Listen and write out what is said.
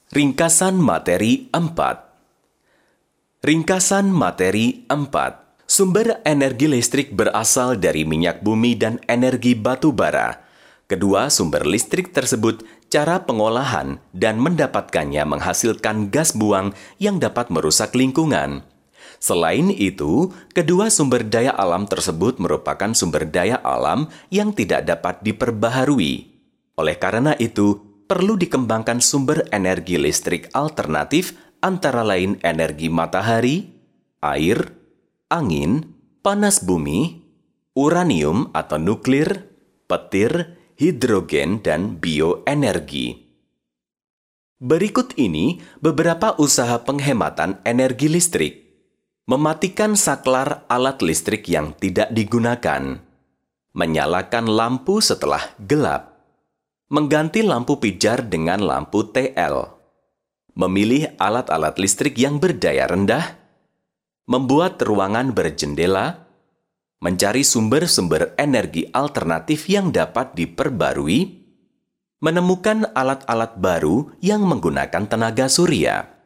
Ringkasan materi 4. Ringkasan materi 4. Sumber energi listrik berasal dari minyak bumi dan energi batu bara. Kedua sumber listrik tersebut, cara pengolahan dan mendapatkannya menghasilkan gas buang yang dapat merusak lingkungan. Selain itu, kedua sumber daya alam tersebut merupakan sumber daya alam yang tidak dapat diperbaharui. Oleh karena itu, perlu dikembangkan sumber energi listrik alternatif antara lain energi matahari, air, angin, panas bumi, uranium atau nuklir, petir, hidrogen, dan bioenergi. Berikut ini beberapa usaha penghematan energi listrik. Mematikan saklar alat listrik yang tidak digunakan. Menyalakan lampu setelah gelap. Mengganti lampu pijar dengan lampu TL. Memilih alat-alat listrik yang berdaya rendah. Membuat ruangan berjendela. Mencari sumber-sumber energi alternatif yang dapat diperbarui. Menemukan alat-alat baru yang menggunakan tenaga surya.